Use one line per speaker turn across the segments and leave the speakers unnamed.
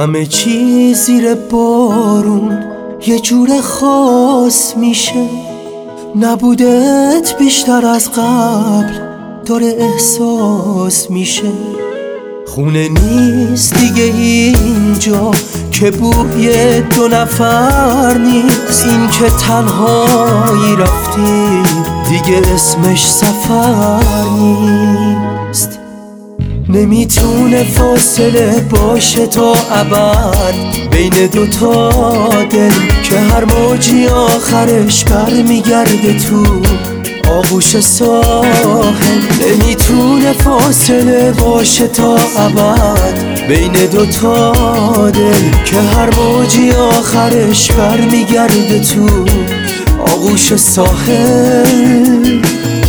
همه چی زیر بارون یه جور خاص میشه، نبودت بیشتر از قبل داره احساس میشه. خونه نیست دیگه اینجا که بوی دو نفر نیست، این که تنهایی رفتی دیگه اسمش سفر نیست. نمیتونه فاصله باشه تا ابد بین دوتا دل که هر موجی آخرش برمیگرده تو آغوش ساحل. نمیتونه فاصله باشه تا ابد بین دوتا دل که هر موجی آخرش برمیگرده تو آغوش ساحل.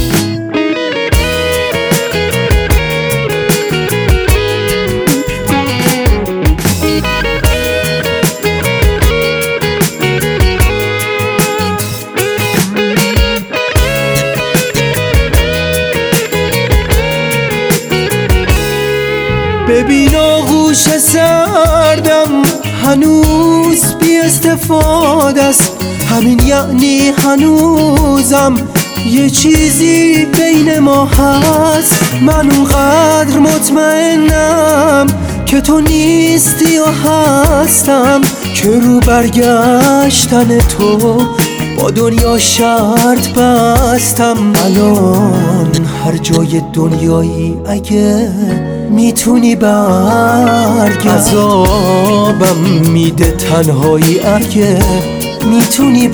ببین آغوش سردم هنوز بی استفاده است، همین یعنی هنوزم یه چیزی بین ما هست. من اونقدر مطمئنم که تو نیستی و هستم که رو برگشتن تو با دنیا شرط بستم. الان هر جای دنیایی اگه میتونی برگرد، عذابم میده تنهایی اگه میتونی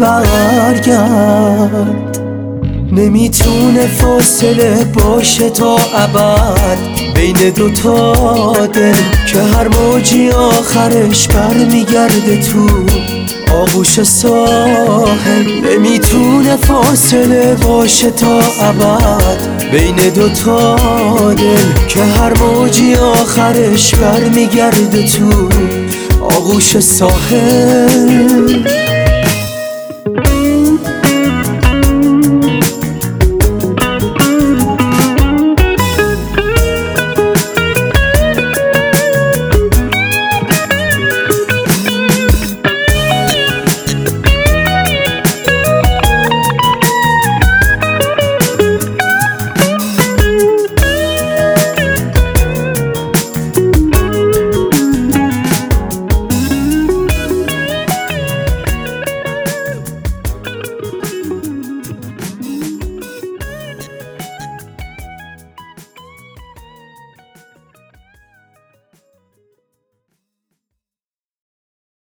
برگرد. نمیتونه فاصله باشه تا ابد بین دوتا دل که هر موجی آخرش برمیگرده تو آغوش ساحل. نمیتونه فاصله باشه تا ابد بین دوتا دل که هر موجی آخرش برمیگرده تو آغوش ساحل.